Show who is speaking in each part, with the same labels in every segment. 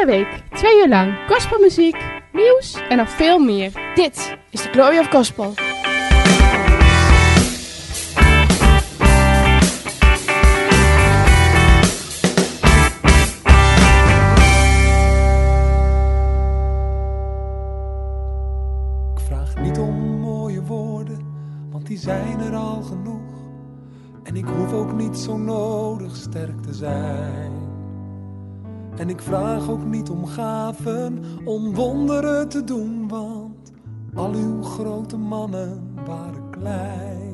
Speaker 1: Iedere week 2 uur lang gospelmuziek, nieuws en nog veel meer.
Speaker 2: Dit is de Glory of Gospel.
Speaker 3: Ik vraag niet om mooie woorden, want die zijn er al genoeg. En ik hoef ook niet zo nodig sterk te zijn. En ik vraag ook niet om gaven, om wonderen te doen, want al uw grote mannen waren klein.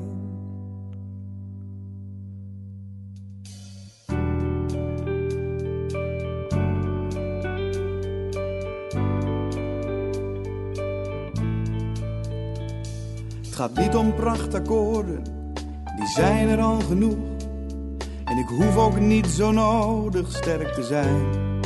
Speaker 4: Het gaat niet om prachtakkoorden, die zijn er al genoeg. En ik hoef ook niet zo nodig sterk te zijn.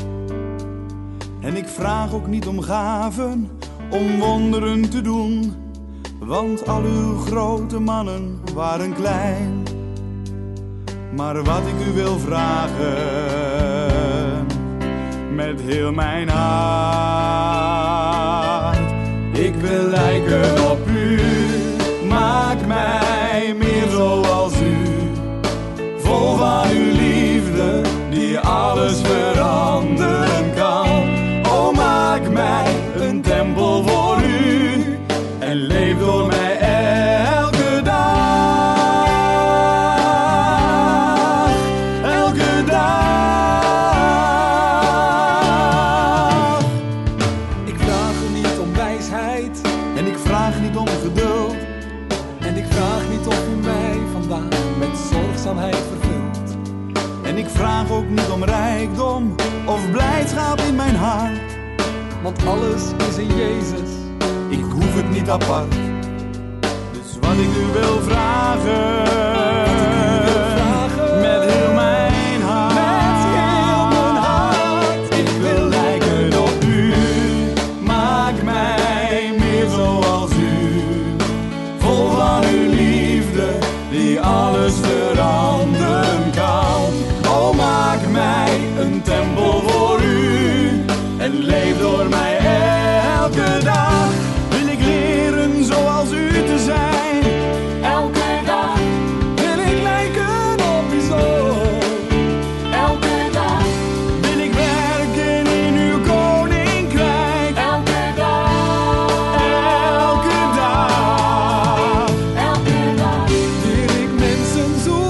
Speaker 4: En ik vraag ook niet om gaven, om wonderen te doen, want al uw grote mannen waren klein. Maar wat ik u wil vragen, met heel mijn hart, ik wil lijken op u, maak mij meer zoals u, vol van uw liefde die alles veranderen kan. O, maak mij een tempel voor u en leef door mij elke dag, elke dag.
Speaker 3: Ik vraag u niet om wijsheid
Speaker 4: En ik vraag niet om geduld,
Speaker 3: en ik vraag niet of u mij vandaag met zorgzaamheid vervult.
Speaker 4: en ik vraag ook niet om rijkdom of blijdschap in mijn hart.
Speaker 3: Want alles is in Jezus.
Speaker 4: Ik hoef het niet apart. Dus wat ik u wil vragen, met heel mijn hart, ik wil lijken op u. Maak mij meer zoals u, vol van uw liefde die alles veranderen kan. O, maak mij een tempel voor u en leef door mij elke dag. Wil ik leren zoals u te zijn. Elke dag wil ik lijken op uw zoon. Elke dag wil ik werken in uw koninkrijk. Elke dag, elke dag, elke dag
Speaker 3: Leer ik mensen zo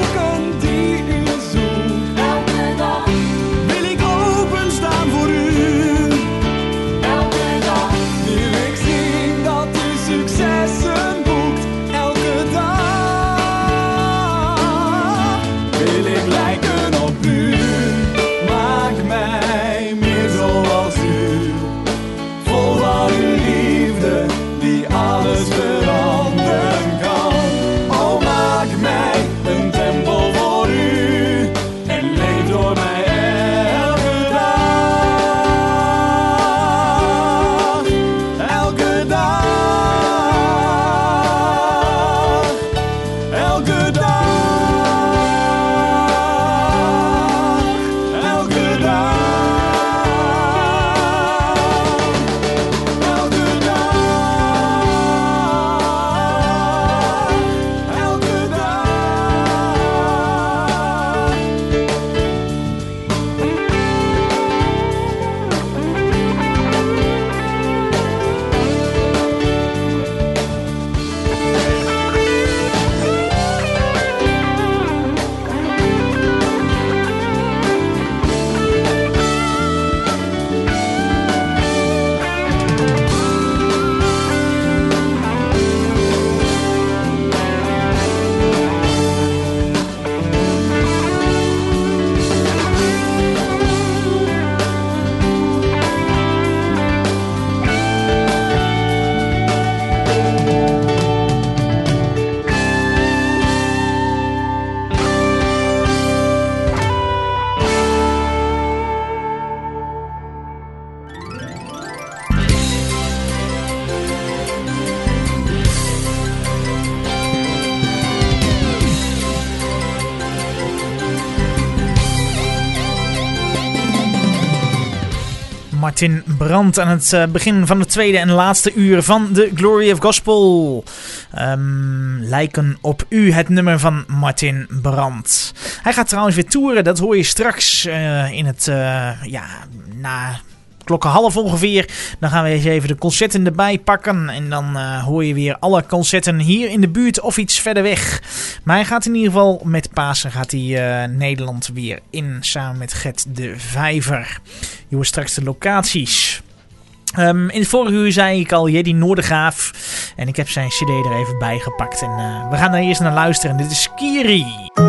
Speaker 5: Martin Brandt aan het begin van het tweede en laatste uur van de Glory of Gospel. Lijken op u, het nummer van Martin Brandt. Hij gaat trouwens weer toeren, dat hoor je straks in het, na klokken half ongeveer. Dan gaan we eens even de concerten erbij pakken. En dan hoor je weer alle concerten hier in de buurt of iets verder weg. Maar hij gaat in ieder geval met Pasen Nederland weer in. Samen met Gert de Vijver. Je hoort straks de locaties. In het vorige uur zei ik al Jeddy Noordegraaf. En ik heb zijn cd er even bij gepakt. En we gaan daar eerst naar luisteren. Dit is Kiri.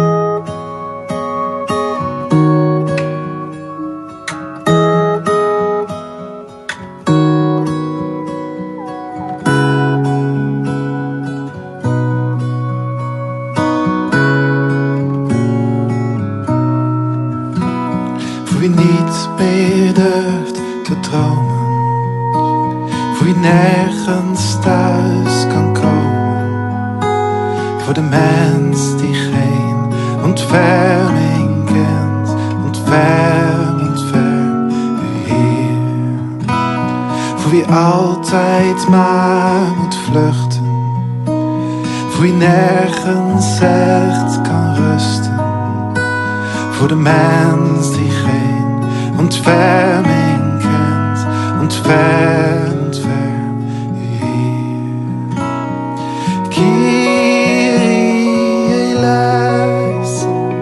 Speaker 6: Wie niet meer durft te dromen, voor wie nergens thuis kan komen, voor de mens die geen ontferming kent, ontferm, ontferm u Heer. Voor wie altijd maar moet vluchten, voor wie nergens echt kan rusten, voor de mens die geen ontferming kent, ontferm, ontferm u Heer. Kyrie eleison,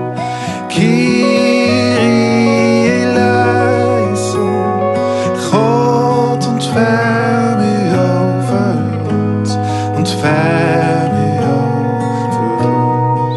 Speaker 6: Kyrie eleison. God ontferm u over ons, ontferm u over ons.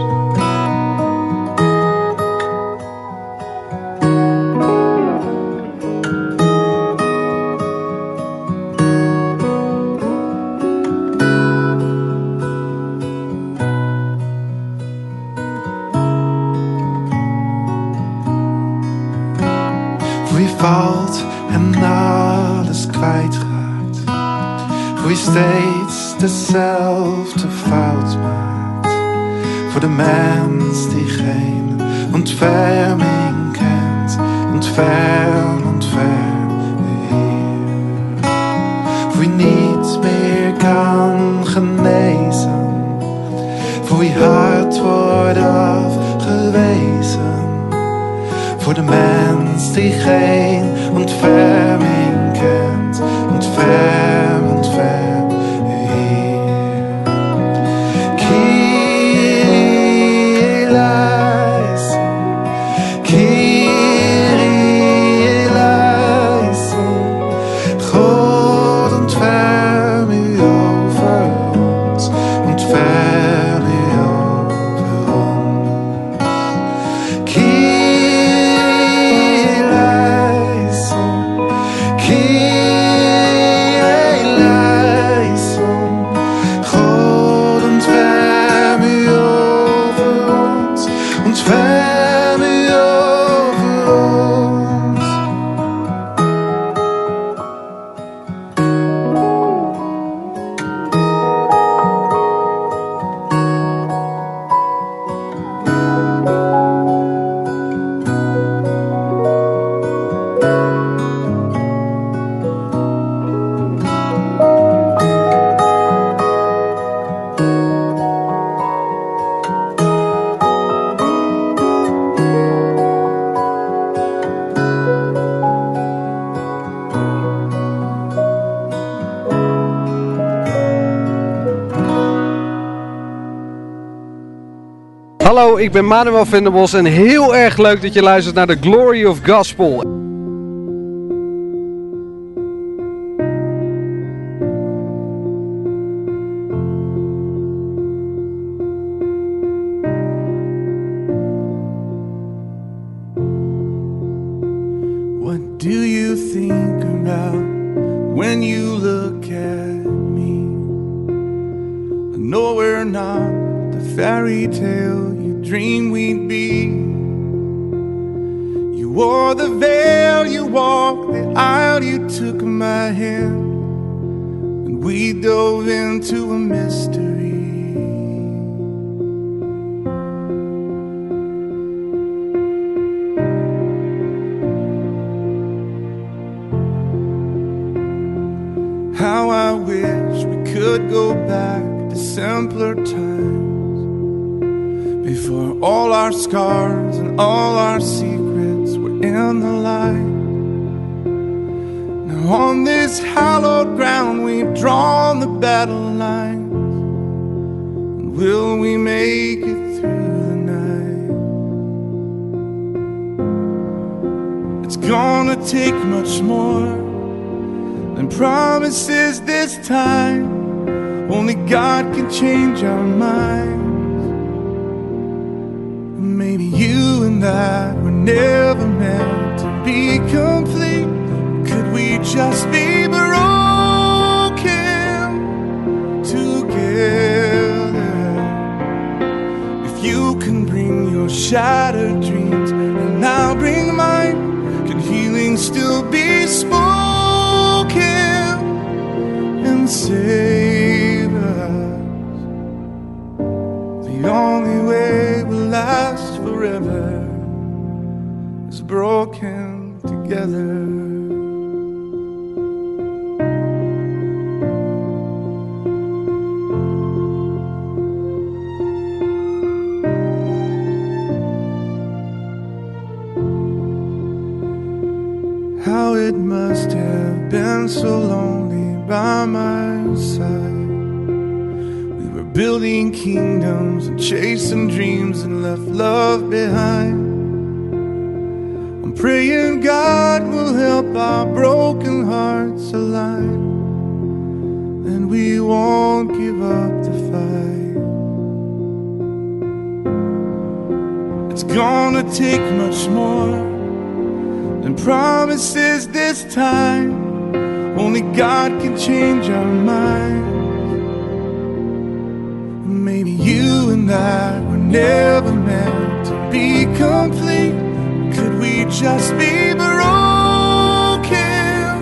Speaker 6: Wie valt en alles kwijtraakt, wie steeds dezelfde fout maakt, voor de mens die geen ontferming kent, ontferm, ontferm u Heer. Voor wie niet meer kan genezen, voor wie hart wordt afgewezen, voor de mens die geen ontferming kent, ontferm, ontferm u Heer. Kyrie eleison, Kyrie eleison. God ontferm u over ons, ontferm u over ons. Ontferm u over ons.
Speaker 7: Hallo, ik ben Manuel Venderbos en heel erg leuk dat je luistert naar de Glory of Gospel.
Speaker 6: What do you think about when you look at me? I know we're not the fairy tale you dreamed we'd be. You wore the veil, you walked the aisle, you took my hand, and we dove into a mystery. go back to simpler times, before all our scars and all our secrets were in the light. Now on this hallowed ground we've drawn the battle lines. And will we make it through the night? It's gonna take much more than promises this time. Only God can change our minds. Maybe you and I were never meant to be complete. Could we just be broken together? If you can bring your shattered dreams and I'll bring mine, can healing still be spoken and save us? The only way we'll last forever is broken together. How it must have been so lonely by my side. We were building kingdoms and chasing dreams and left love behind. I'm praying God will help our broken hearts align, and we won't give up the fight. It's gonna take much more than promises this time. Only God can change our minds. Maybe you and I were never meant to be complete. Could we just be broken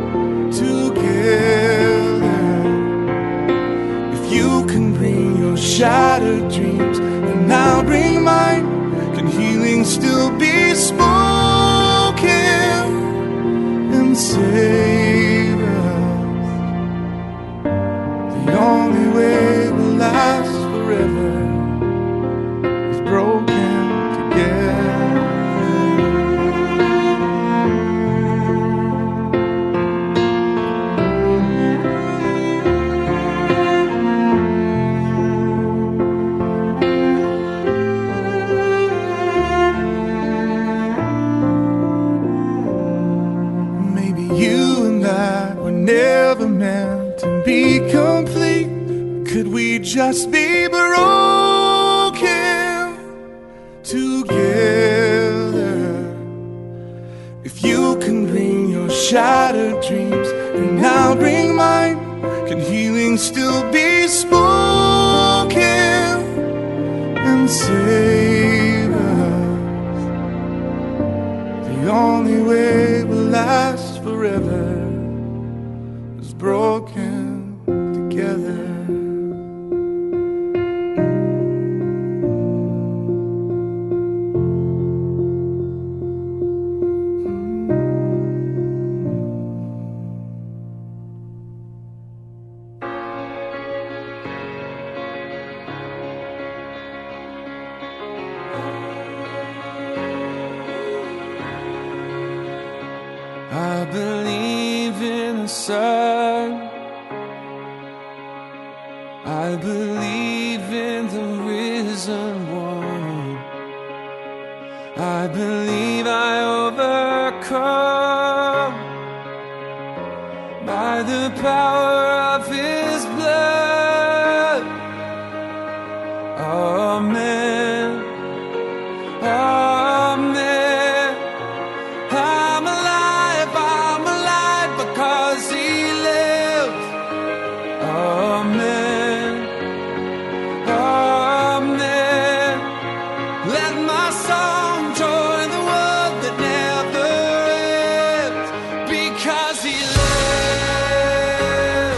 Speaker 6: together? If you can bring your shattered dreams and I'll bring mine, can healing still be spoken and save us? The only way we'll last forever is broken together. Never meant to be complete. Could we just be broken together? If you can bring your shattered dreams and I'll bring mine, can healing still be spoken and save us? The only way we'll last forever is broken together. I believe in the sun. I believe in the risen one. I believe I overcome by the power of his blood. Amen. Amen. I'm alive because he lives. Amen. Amen. Let my song join the world that never ends, because he lives.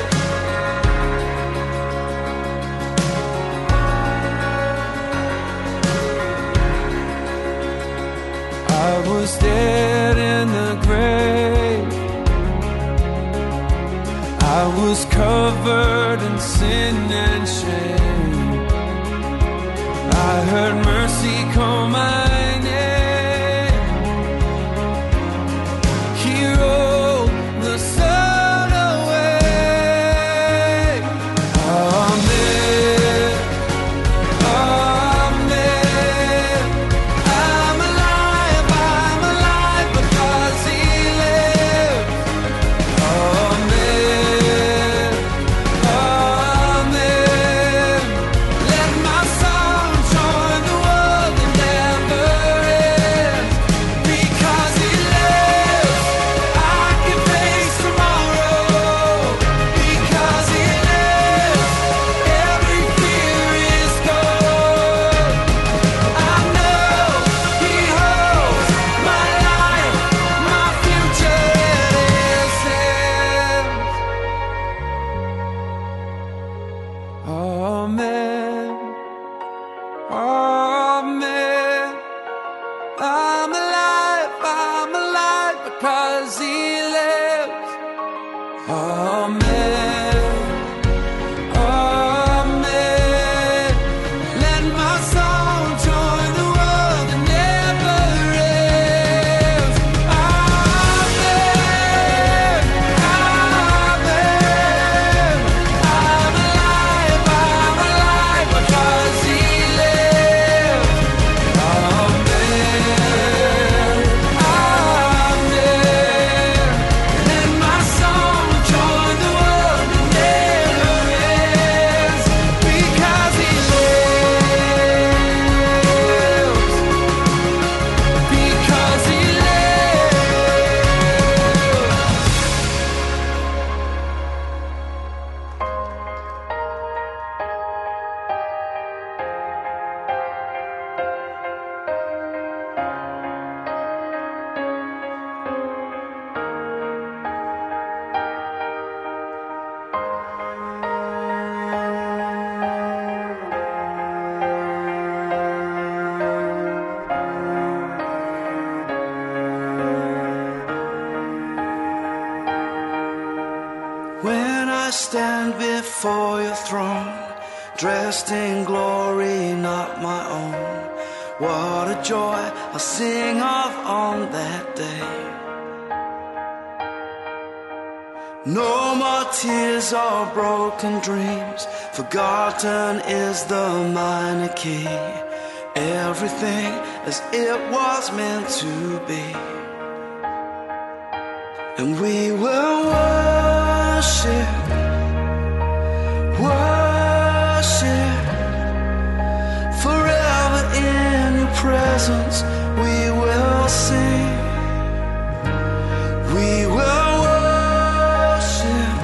Speaker 6: I was dead in the grave. I
Speaker 3: was covered in sin and shame. I heard mercy call my name. He rolled the sun away. Amen, amen. I'm alive because he lives. Amen, amen. Let my song join the world that never ends. Because he lives, I can face tomorrow. Because he lives, every fear is gone. I know he holds my life, my future in his hands. Amen, amen. I'm alive because he lives. Amen, amen. Let my song join the world that never ends. Amen, amen. I'm alive because he lives. Amen, amen. Let my song join the world that never ends. Because he lives. Because he
Speaker 8: When I stand before your throne, dressed in glory not my own, what a joy I'll sing of on that day. No more tears or broken dreams, forgotten is the minor key. Everything as it was meant to be. And we will worship, worship, forever in your presence we will sing. We will worship,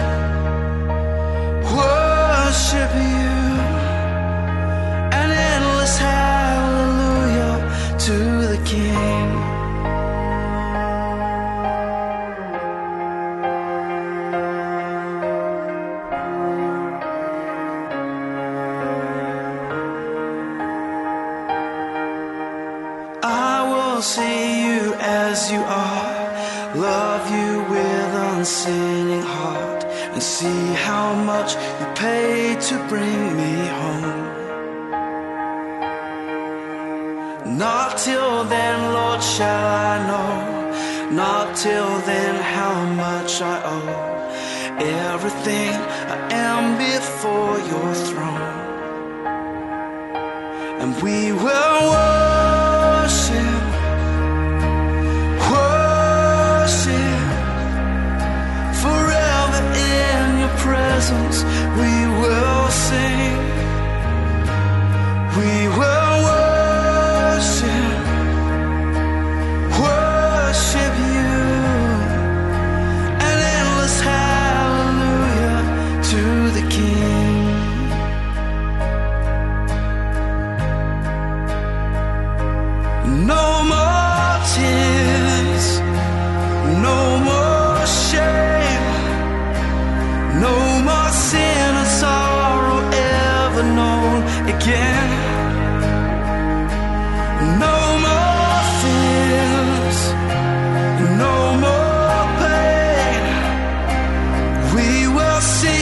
Speaker 8: worship you. An endless hallelujah to the King. See you as you are, love you with unsinning heart, and see how much you paid to bring me home. Not till then, Lord, shall I know, not till then how much I owe. Everything I am before your throne, and we will worship, forever in your presence we will sing. We will worship, worship you. An endless hallelujah to the King. No more tears, no more shame, no more sin or sorrow ever known again. No more fears, no more pain. We will sing.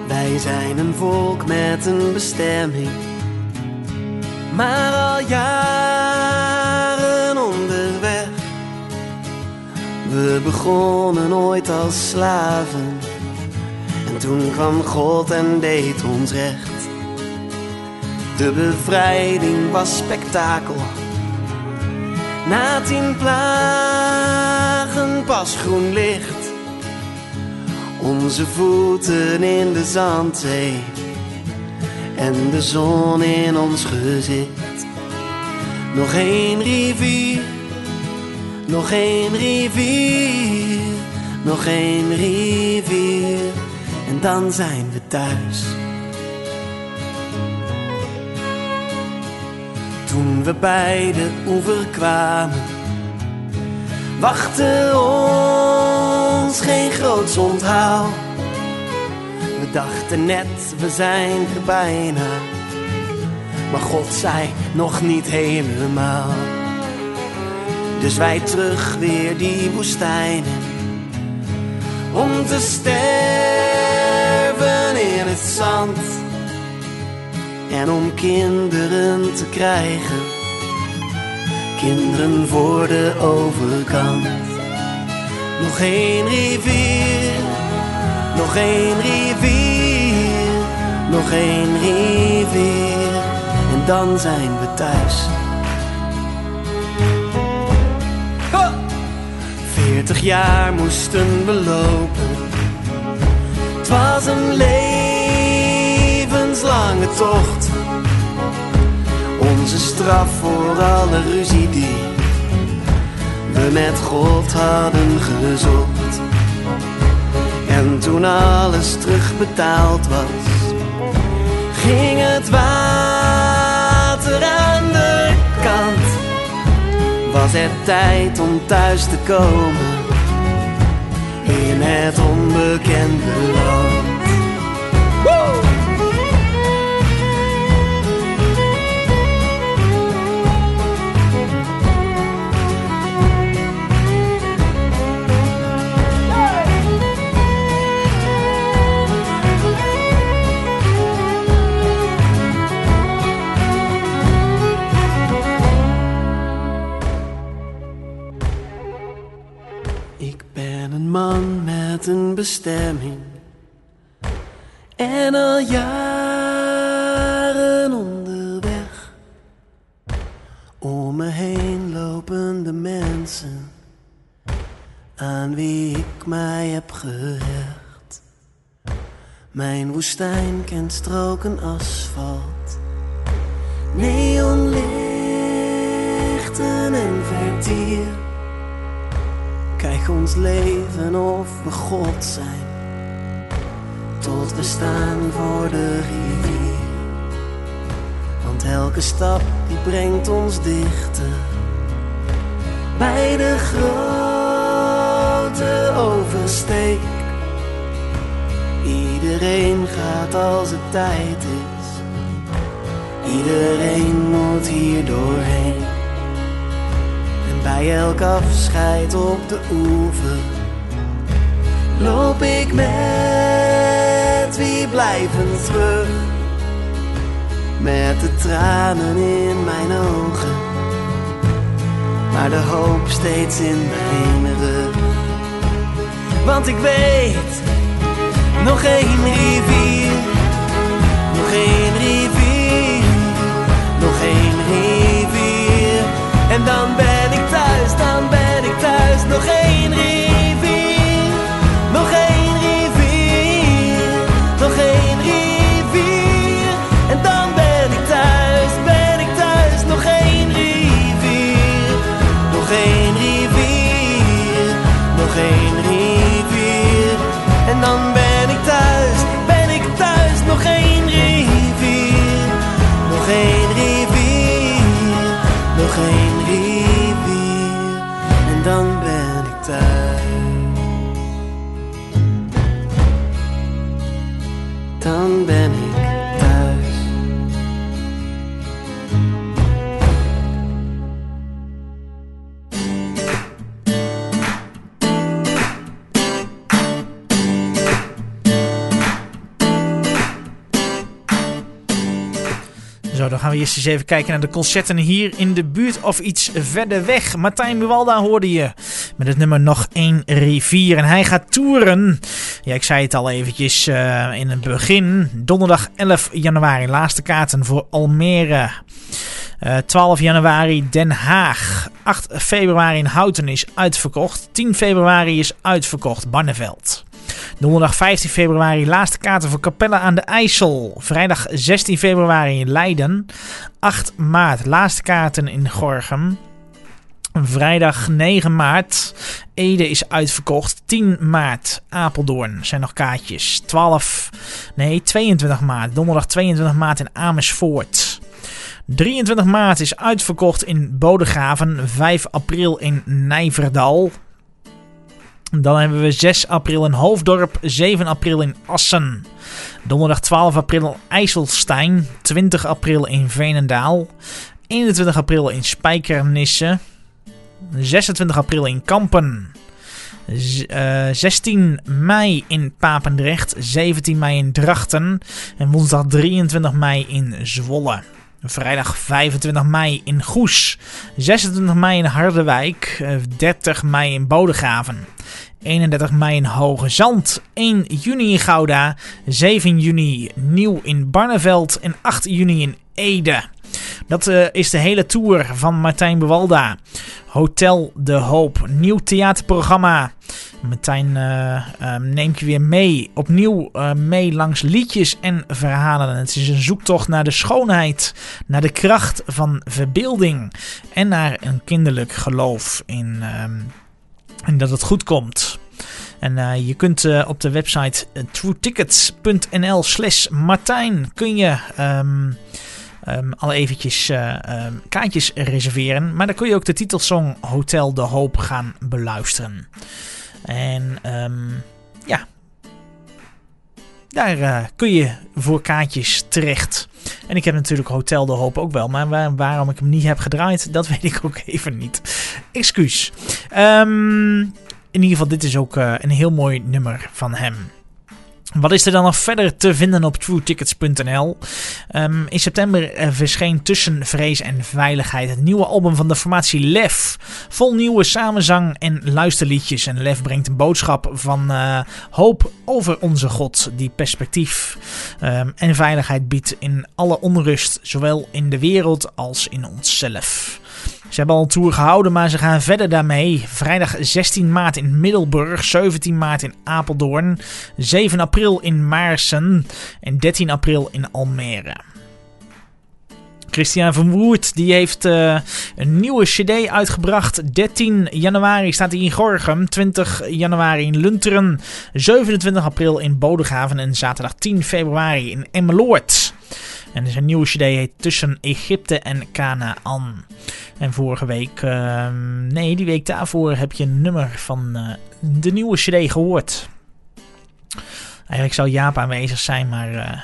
Speaker 8: Wij zijn een volk met een bestemming, maar al jaren onderweg. We begonnen ooit als slaven en toen kwam God en deed ons recht. De bevrijding was spektakel, na 10 plagen pas groen licht. Onze voeten in de zandzee en de zon in ons gezicht. Nog 1 rivier, nog 1 rivier, nog 1 rivier en dan zijn we thuis. Toen we bij de oever kwamen, wachtte ons geen groots onthaal. We dachten net, we zijn er bijna, maar God zei nog niet helemaal. Dus wij terug weer die woestijnen, om te sterven in het zand en om kinderen te krijgen, kinderen voor de overkant. Nog 1 rivier, nog 1 rivier, nog 1 rivier en dan zijn we thuis. 40 jaar moesten we lopen, 't was een levenslange tocht. Onze straf voor alle ruzie die we met God hadden gezocht. En toen alles terugbetaald was, ging het water aan de kant. Was het tijd om thuis te komen in het onbekende land. Woe! Man met een bestemming en al jaren onderweg. Om me heen lopende mensen aan wie ik mij heb gehecht. Mijn woestijn kent stroken asfalt, neonlichten en vertier. Kijk ons leven of we God zijn, tot we staan voor de rivier. Want elke stap die brengt ons dichter bij de grote oversteek. Iedereen gaat als het tijd is, iedereen moet hier doorheen. Bij elk afscheid op de oever loop ik met wie blijven terug, met de tranen in mijn ogen, maar de hoop steeds in mijn rug. Want ik weet, nog 1 rivier, nog 1 rivier, nog 1 rivier en dan ben ik thuis, dan ben ik thuis. Nog 1 rivier, nog 1 rivier, nog 1 rivier en dan ben ik thuis, ben ik thuis. Nog 1 rivier, nog 1 rivier, nog 1 rivier en dan ben ik thuis, ben ik thuis. Nog 1 rivier, nog 1 rivier, nog 1 rivier.
Speaker 5: Zo, dan gaan we eerst eens even kijken naar de concerten hier in de buurt of iets verder weg. Martijn Buwalda hoorde je met het nummer Nog 1 Rivier. En hij gaat toeren. Ja, ik zei het al eventjes in het begin. Donderdag 11 januari. Laatste kaarten voor Almere. 12 januari Den Haag. 8 februari in Houten is uitverkocht. 10 februari is uitverkocht Barneveld. Donderdag 15 februari laatste kaarten voor Capelle aan de IJssel. Vrijdag 16 februari in Leiden. 8 maart laatste kaarten in Gorinchem. Vrijdag 9 maart Ede is uitverkocht. 10 maart Apeldoorn zijn nog kaartjes. 22 maart. Donderdag 22 maart in Amersfoort. 23 maart is uitverkocht in Bodegraven. 5 april in Nijverdal. Dan hebben we 6 april in Hoofddorp, 7 april in Assen. Donderdag 12 april IJsselstein, 20 april in Veenendaal, 21 april in Spijkenisse, 26 april in Kampen, 16 mei in Papendrecht, 17 mei in Drachten en woensdag 23 mei in Zwolle. Vrijdag 25 mei in Goes, 26 mei in Harderwijk, 30 mei in Bodegraven, 31 mei in Hoge Zand, 1 juni in Gouda, 7 juni Nieuw in Barneveld en 8 juni in Ede. Dat is de hele tour van Martijn Buwalda. Hotel de Hoop, nieuw theaterprogramma. Martijn neemt je weer mee, opnieuw mee langs liedjes en verhalen. Het is een zoektocht naar de schoonheid, naar de kracht van verbeelding en naar een kinderlijk geloof in dat het goed komt. En je kunt op de website truetickets.nl/Martijn kun je al eventjes kaartjes reserveren. Maar dan kun je ook de titelsong Hotel de Hoop gaan beluisteren. En ja, daar kun je voor kaartjes terecht. En ik heb natuurlijk Hotel de Hoop ook wel. Maar waarom ik hem niet heb gedraaid, dat weet ik ook even niet. Excuus. In ieder geval, dit is ook een heel mooi nummer van hem. Wat is er dan nog verder te vinden op truetickets.nl? In september verscheen Tussen Vrees en Veiligheid, het nieuwe album van de formatie Lef. Vol nieuwe samenzang en luisterliedjes. En Lef brengt een boodschap van hoop over onze God, die perspectief en veiligheid biedt in alle onrust, zowel in de wereld als in onszelf. Ze hebben al een tour gehouden, maar ze gaan verder daarmee. Vrijdag 16 maart in Middelburg, 17 maart in Apeldoorn, 7 april in Maarsen en 13 april in Almere. Christian van Woert die heeft een nieuwe cd uitgebracht. 13 januari staat hij in Gorinchem, 20 januari in Lunteren, 27 april in Bodegraven en zaterdag 10 februari in Emmeloord. En zijn nieuwe cd heet Tussen Egypte en Kanaan. En vorige week, die week daarvoor heb je een nummer van de nieuwe cd gehoord. Eigenlijk zou Jaap aanwezig zijn, maar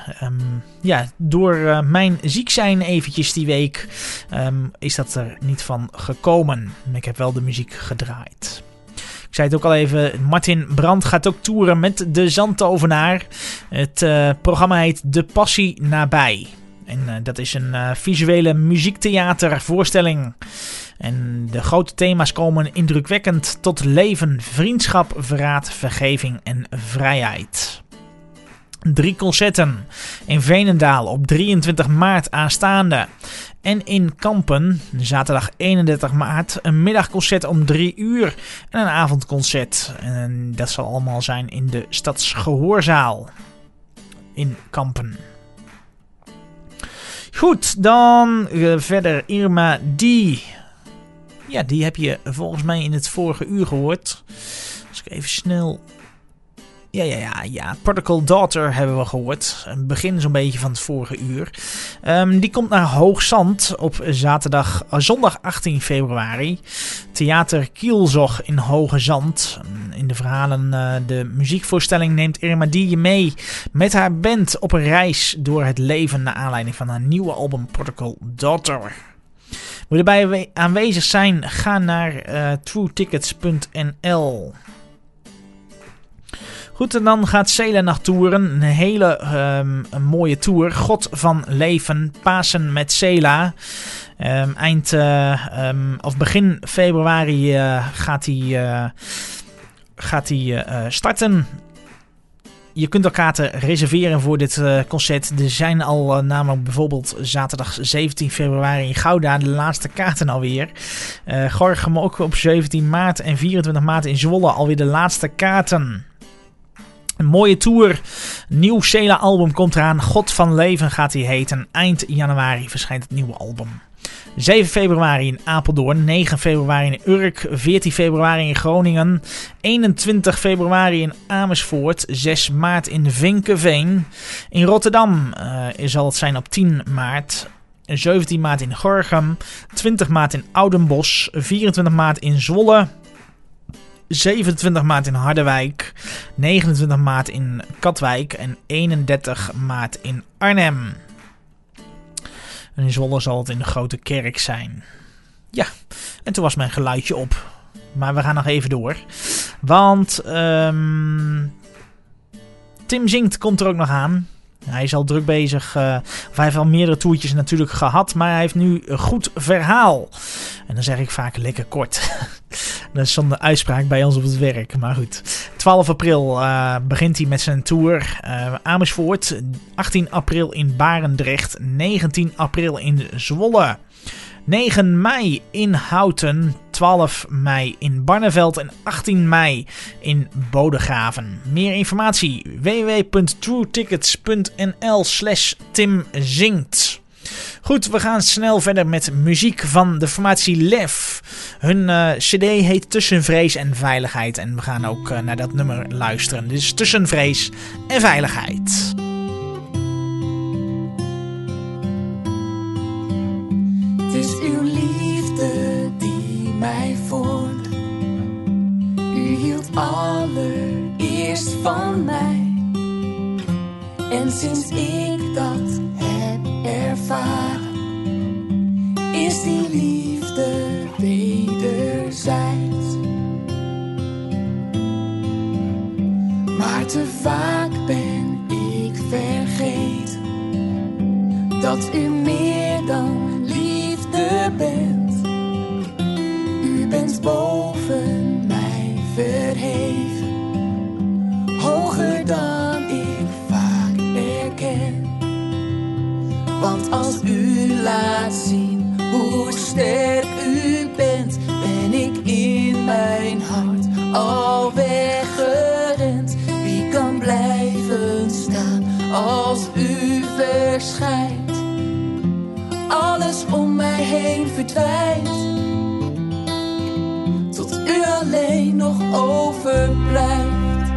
Speaker 5: door mijn ziek zijn eventjes die week is dat er niet van gekomen. Ik heb wel de muziek gedraaid. Ik zei het ook al even, Martin Brandt gaat ook toeren met de Zandtovenaar. Het programma heet De Passie Nabij. En dat is een visuele muziektheatervoorstelling. En de grote thema's komen indrukwekkend tot leven, vriendschap, verraad, vergeving en vrijheid. 3 concerten in Veenendaal op 23 maart aanstaande. En in Kampen, zaterdag 31 maart, een middagconcert om 3 uur en een avondconcert. En dat zal allemaal zijn in de Stadsgehoorzaal in Kampen. Goed, dan verder Irma D. Ja, die heb je volgens mij in het vorige uur gehoord. Als ik even snel... Ja. Prodigal Daughter hebben we gehoord. Een begin zo'n beetje van het vorige uur. Die komt naar Hoogzand op zondag 18 februari. Theater Kielzog in Hoge Zand. In de verhalen, de muziekvoorstelling neemt Irma D je mee met haar band op een reis door het leven naar aanleiding van haar nieuwe album Prodigal Daughter. Wil je erbij aanwezig zijn? Ga naar truetickets.nl. Goed, en dan gaat Cela nog toeren. Een hele een mooie tour. God van Leven, Pasen met Cela. Begin februari gaat hij starten. Je kunt al kaarten reserveren voor dit concert. Er zijn al namelijk bijvoorbeeld zaterdag 17 februari in Gouda de laatste kaarten alweer. Gorinchem ook op 17 maart en 24 maart in Zwolle alweer de laatste kaarten. Een mooie tour. Nieuw Cela album komt eraan. God van Leven gaat hij heten. Eind januari verschijnt het nieuwe album. 7 februari in Apeldoorn, 9 februari in Urk, 14 februari in Groningen, 21 februari in Amersfoort, 6 maart in Vinkeveen. In Rotterdam zal het zijn op 10 maart, 17 maart in Gorinchem, 20 maart in Oudenbosch, 24 maart in Zwolle, 27 maart in Harderwijk, 29 maart in Katwijk en 31 maart in Arnhem. En in Zwolle zal het in de Grote Kerk zijn. Ja, en toen was mijn geluidje op. Maar we gaan nog even door. Want Tim Zingt komt er ook nog aan. Hij is al druk bezig. Hij heeft al meerdere toertjes natuurlijk gehad. Maar hij heeft nu een goed verhaal. En dan zeg ik vaak lekker kort. Dat is zo'n uitspraak bij ons op het werk. Maar goed. 12 april begint hij met zijn tour. Amersfoort. 18 april in Barendrecht. 19 april in Zwolle. 9 mei in Houten, 12 mei in Barneveld en 18 mei in Bodegraven. Meer informatie www.truetickets.nl/timzingt. Goed, we gaan snel verder met muziek van de formatie Lef. Hun cd heet Tussen Vrees en Veiligheid en we gaan ook naar dat nummer luisteren. Dus Tussen Vrees en Veiligheid.
Speaker 9: Het is uw liefde die mij vormde. U hield allereerst van mij. En sinds ik dat heb ervaren, is die liefde wederzijds. Maar te vaak ben ik vergeten dat u meer dan liefde bent. U bent boven mij verheven, hoger dan ik vaak erken. Want als u laat zien hoe sterk u bent, ben ik in mijn hart al weggerend. Wie kan blijven staan als u verschijnt? Alles om mij heen verdwijnt, tot u alleen nog overblijft.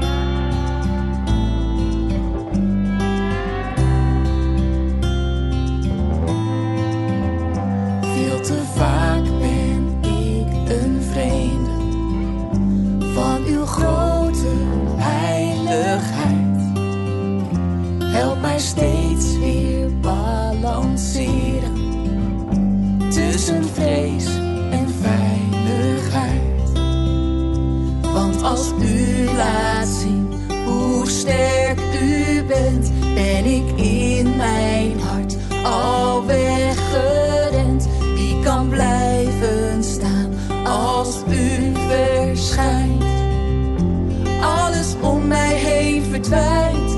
Speaker 9: Veel te vaak ben ik een vreemde van uw grote heiligheid. Help mij steeds weer balanceren tussen vrees en veiligheid. Want als u laat zien hoe sterk u bent, ben ik in mijn hart al weggerend. Wie kan blijven staan als u verschijnt? Alles om mij heen verdwijnt,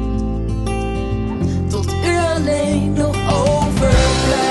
Speaker 9: tot u alleen nog overblijft.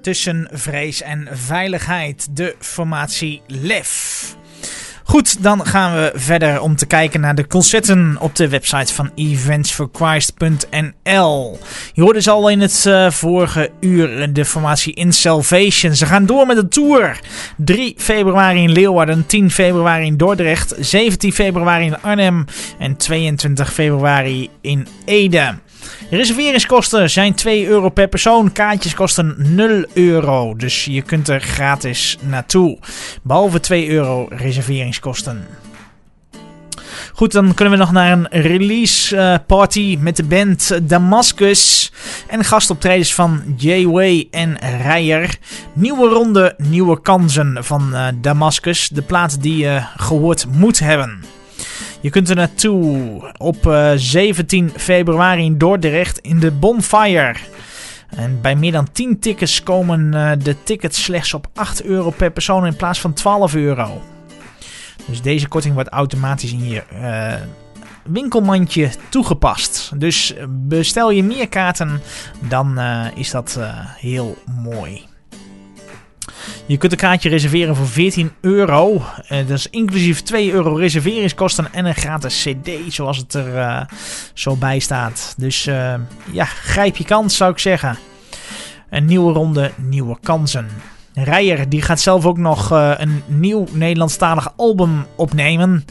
Speaker 5: tussen vrees en veiligheid. De formatie LEF. Goed, dan gaan we verder om te kijken naar de concerten op de website van eventsforchrist.nl. Je hoorde ze al in het vorige uur de formatie In Salvation. Ze gaan door met de tour. 3 februari in Leeuwarden, 10 februari in Dordrecht, 17 februari in Arnhem en 22 februari in Ede. Reserveringskosten zijn €2 per persoon. Kaartjes kosten €0. Dus je kunt er gratis naartoe. Behalve €2 reserveringskosten. Goed, dan kunnen we nog naar een release party met de band Damascus. En gastoptredens van J-Way en Rijer. Nieuwe ronde, nieuwe kansen van Damascus. De plaat die je gehoord moet hebben. Je kunt er naartoe op 17 februari in Dordrecht in de Bonfire. En bij meer dan 10 tickets komen de tickets slechts op €8 per persoon in plaats van €12. Dus deze korting wordt automatisch in je winkelmandje toegepast. Dus bestel je meer kaarten, dan is dat heel mooi. Je kunt een kaartje reserveren voor €14. Dat is inclusief €2 reserveringskosten en een gratis cd, zoals het er zo bij staat. Dus ja, grijp je kans, zou ik zeggen. Een nieuwe ronde, nieuwe kansen. Rijer die gaat zelf ook nog een nieuw Nederlandstalig album opnemen.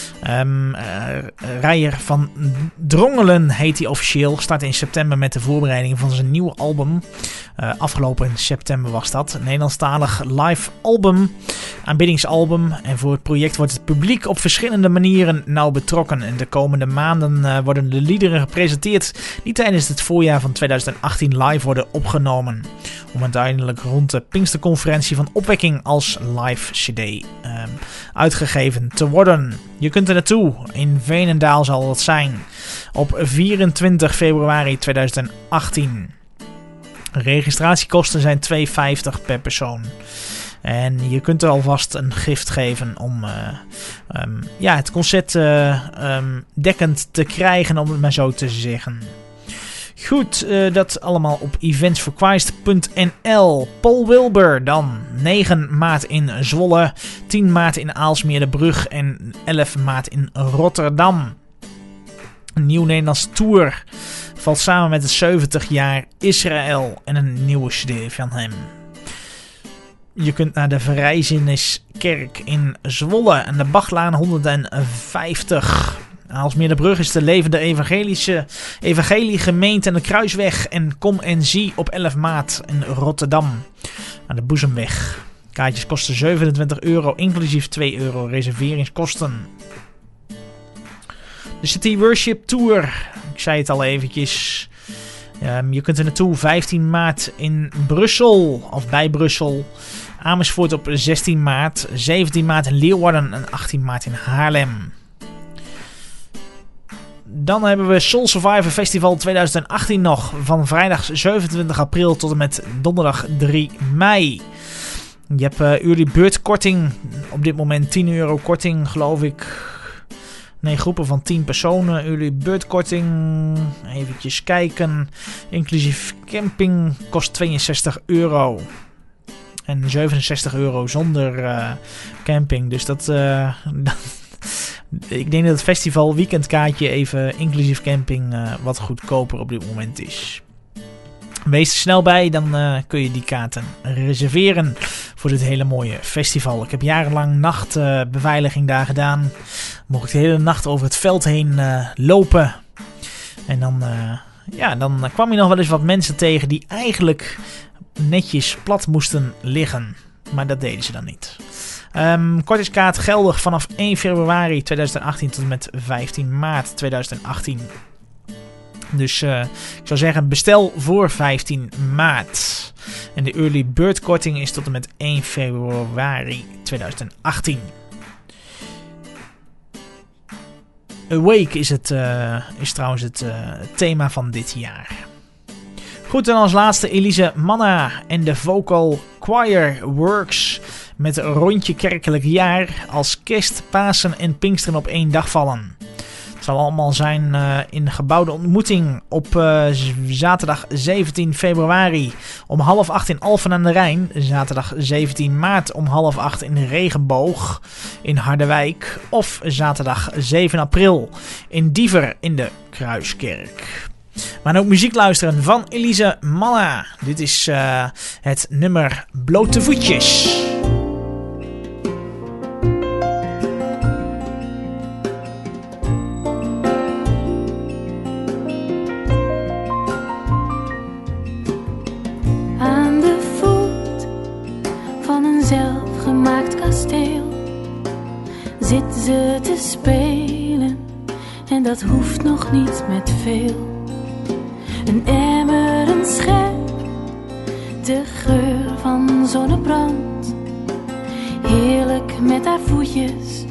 Speaker 5: Rijer van Drongelen heet hij officieel. Start in september met de voorbereiding van zijn nieuwe album. Afgelopen september was dat. Een Nederlandstalig live album. Aanbiddingsalbum. En voor het project wordt het publiek op verschillende manieren nauw betrokken. En de komende maanden worden de liederen gepresenteerd die tijdens het voorjaar van 2018 live worden opgenomen. Om uiteindelijk rond de Pinksterconferentie van Opwekking als live cd uitgegeven te worden. Je kunt er naartoe. In Veenendaal zal dat zijn. Op 24 februari 2018. Registratiekosten zijn €2,50 per persoon. En je kunt er alvast een gift geven om het concert dekkend te krijgen, om het maar zo te zeggen. Goed, dat allemaal op eventsforchrist.nl. Paul Wilbur dan. 9 maart in Zwolle, 10 maart in Aalsmeer-de-Brug en 11 maart in Rotterdam. Een nieuw Nederlands tour valt samen met het 70 jaar Israël en een nieuwe cd van hem. Je kunt naar de Verrijzeniskerk in Zwolle en de Bachlaan 150. Aalsmeer-de-Brug is de levende evangeliegemeente en de Kruisweg. En kom en zie op 11 maart in Rotterdam aan de Boezemweg. Kaartjes kosten €27, inclusief €2 reserveringskosten. De City Worship Tour. Ik zei het al eventjes. Je kunt er naartoe 15 maart in Brussel of bij Brussel. Amersfoort op 16 maart. 17 maart in Leeuwarden en 18 maart in Haarlem. Dan hebben we Soul Survivor Festival 2018 nog. Van vrijdag 27 april tot en met donderdag 3 mei. Je hebt early bird korting. Op dit moment €10 korting, geloof ik. Nee, groepen van 10 personen. Early bird korting. Eventjes kijken. Inclusief camping kost €62. En €67 zonder camping. Dus dat... Ik denk dat het festival weekendkaartje even inclusief camping wat goedkoper op dit moment is. Wees er snel bij, dan kun je die kaarten reserveren voor dit hele mooie festival. Ik heb jarenlang nachtbeveiliging daar gedaan. Mocht ik de hele nacht over het veld heen lopen. En dan kwam je nog wel eens wat mensen tegen die eigenlijk netjes plat moesten liggen. Maar dat deden ze dan niet. Kortingskaart geldig vanaf 1 februari 2018 tot en met 15 maart 2018. Dus ik zou zeggen, bestel voor 15 maart. En de early bird korting is tot en met 1 februari 2018. Awake is trouwens het thema van dit jaar. Goed, en als laatste Elise Manna en de Vocal Choir Works met een rondje kerkelijk jaar als kerst, Pasen en Pinksteren op één dag vallen. Het zal allemaal zijn in gebouwde ontmoeting op zaterdag 17 februari om 7:30 in Alphen aan de Rijn. Zaterdag 17 maart om 7:30 in Regenboog in Harderwijk. Of zaterdag 7 april in Diever in de Kruiskerk. Maar ook muziek luisteren van Elise Manna. Dit is het nummer Blote Voetjes.
Speaker 10: Aan de voet van een zelfgemaakt kasteel zit ze te spelen en dat hoeft nog niet met veel. Een emmer, een schep, de geur van zonnebrand. Heerlijk met haar voetjes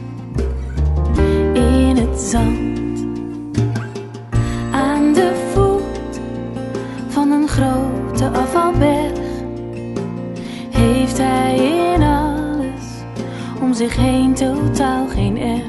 Speaker 10: in het zand. Aan de voet van een grote afvalberg heeft hij in alles om zich heen totaal geen erg.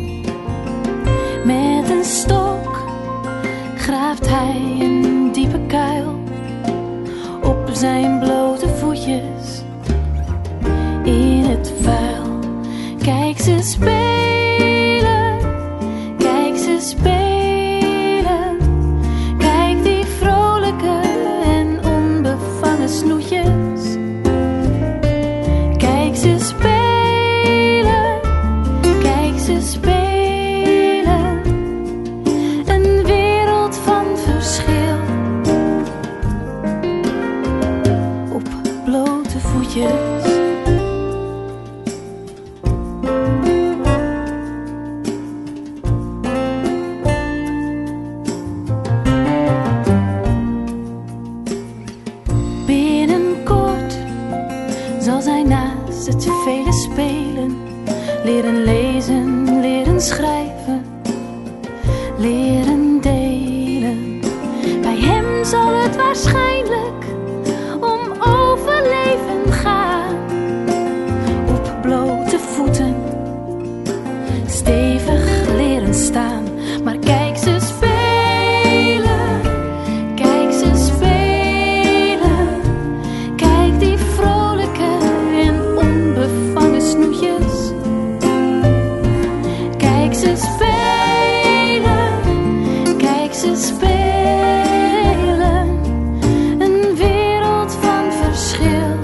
Speaker 10: Met een stok graaft hij een diepe kuil op zijn blote voetjes in het vuil. Kijk ze spelen, kijk ze spelen. Kijk die vrolijke en onbevangen snoetjes. Kijk ze spelen, kijk ze spelen. Binnenkort zal zij naast het vele spelen leren lezen, leren schrijven, leren delen. Bij hem zal het waarschijnlijk om overleven gaan. Op blote voeten, stevig leren staan. Maar kijk ze spelen, kijk ze spelen. Kijk die vrolijke en onbevangen snoetjes. Kijk ze spelen, kijk ze spelen. Een wereld van verschil.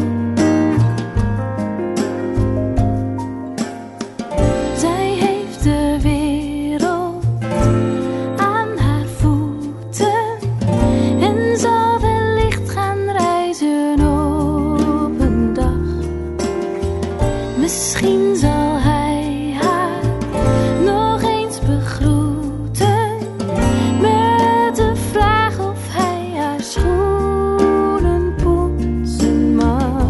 Speaker 10: Zij heeft de wereld aan haar voeten en zal wellicht gaan reizen op een dag. Misschien zal hij haar nog eens begroeten met de vraag of hij haar schoenen poetsen mag.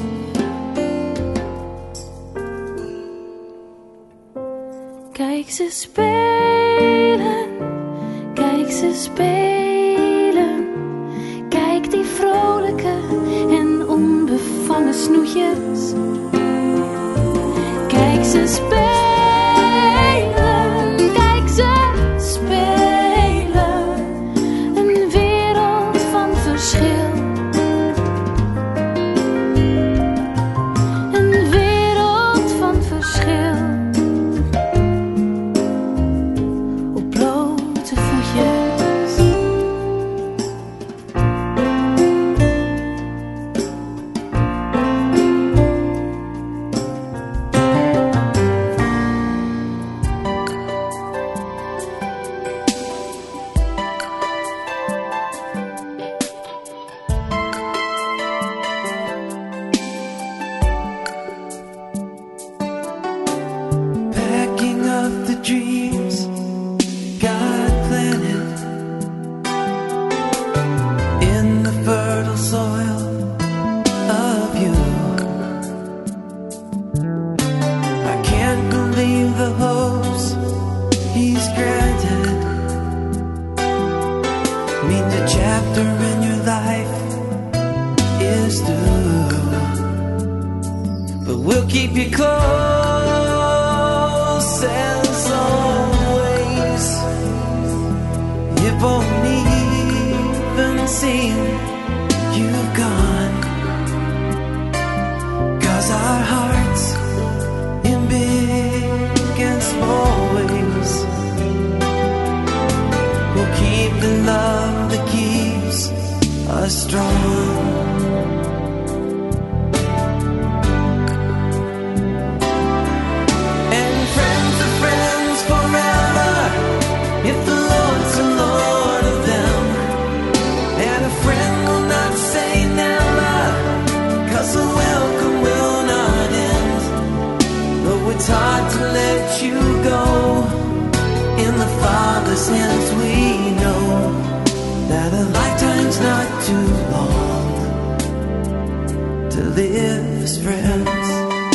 Speaker 10: Kijk ze spelen, kijk ze spelen. Kijk die vrolijke en onbevangen snoetjes. Kijk ze spelen, kijk ze spelen. Een wereld van verschil. Een wereld van verschil. Op blote voetjes.
Speaker 8: Packing up the dreams God planted in the fertile soil of you. I can't believe the hopes He's granted. Mean the chapter in your life is through, but we'll keep you close as always. It won't even seem you've gone, 'cause our hearts in big and small ways will keep the love that keeps us strong. And friends are friends forever if the Lord's the Lord of them. And a friend will not say never, 'cause the welcome will not end. Though it's hard to let you go, in the Father's hands we know that a lifetime's not too long to live as friends.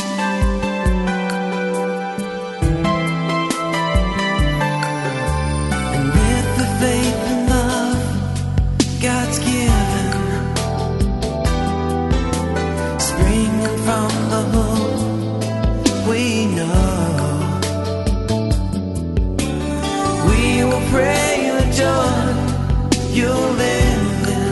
Speaker 8: And with the faith and love God's given, springing from the hope we know, we will pray the joy you'll live in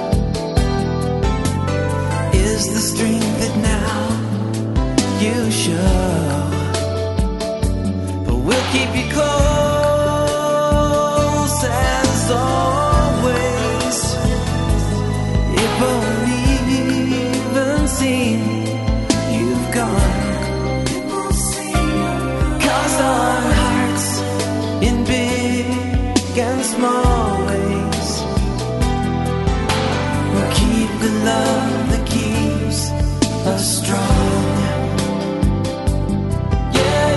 Speaker 8: is the strength that now you show. But we'll keep you close as always. It won't even seem you've gone, 'cause our hearts in big and small ways will keep the love that keeps us strong. Yeah,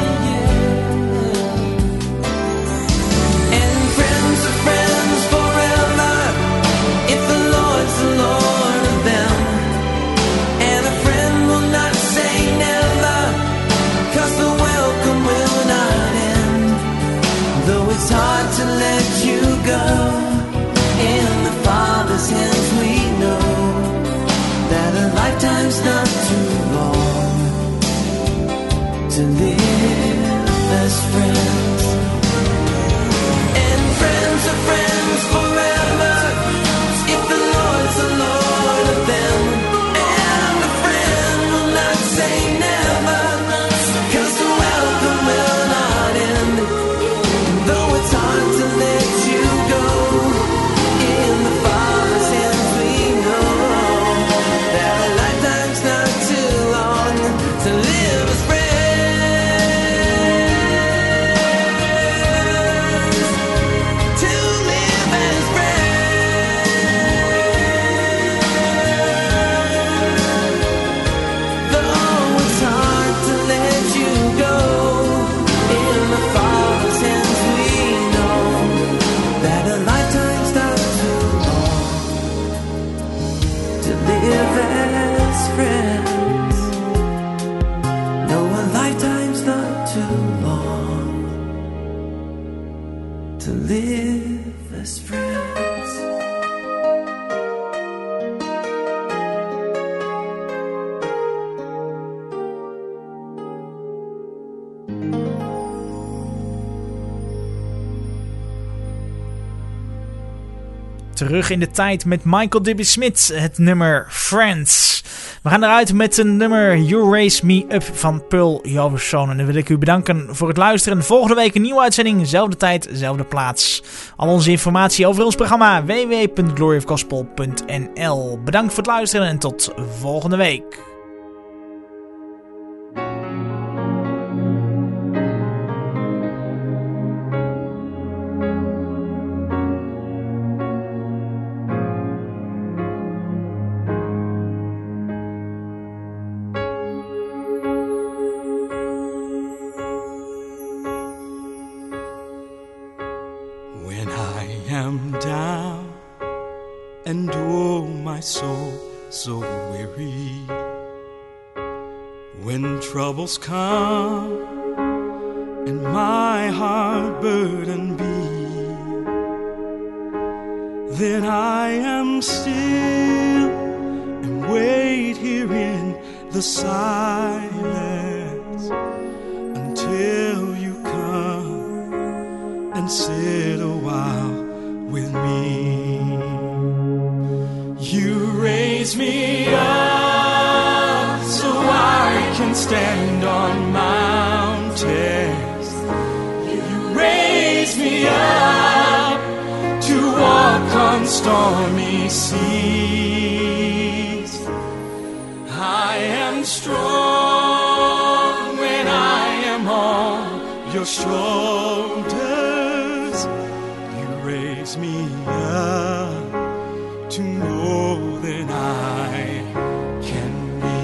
Speaker 8: yeah. And friends are friends forever if the Lord's the Lord of them. And a friend will not say never, 'cause the welcome will not end. Though it's hard to let you go, in the Father's hands we know that a lifetime's not too long to live as friends. And friends are friends forever if the Lord's the Lord of them. And a friend will not say never, 'cause the welcome will not end. Though it's hard to let you go, in the Father's hands we know that a lifetime's not too long to live as friends. To live as friends. Though it's hard to let you go, in the Father's hands we know that a lifetime's not too long to live as friends. No, a lifetime's not too long to live as friends.
Speaker 5: Terug in de tijd met Michael W. Smith, het nummer Friends. We gaan eruit met een nummer You Raise Me Up van Pearl Jefferson. En dan wil ik u bedanken voor het luisteren. Volgende week een nieuwe uitzending, zelfde tijd, zelfde plaats. Al onze informatie over ons programma www.gloryofgospel.nl. Bedankt voor het luisteren en tot volgende week.
Speaker 4: When I am down and oh my soul so weary, when troubles come and my heart burden be, then I am still and wait here in the silence until you come and sit a while stand on mountains. You raise me up to walk on stormy seas. I am strong when I am on your shoulders. You raise me up to more than I can be.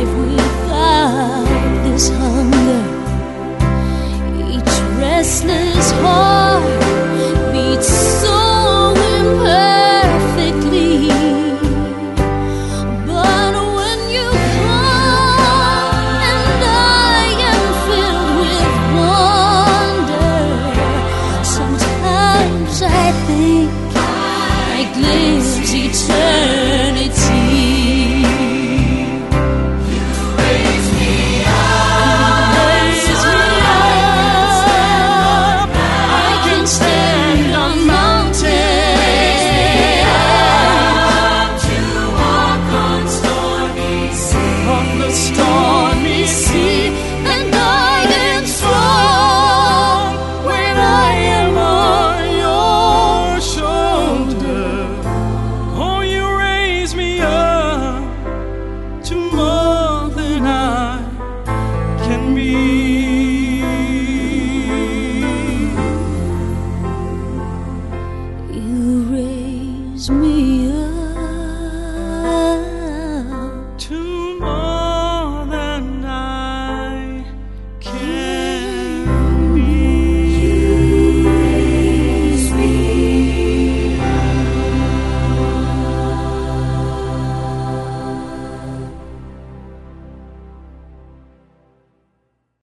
Speaker 10: Restless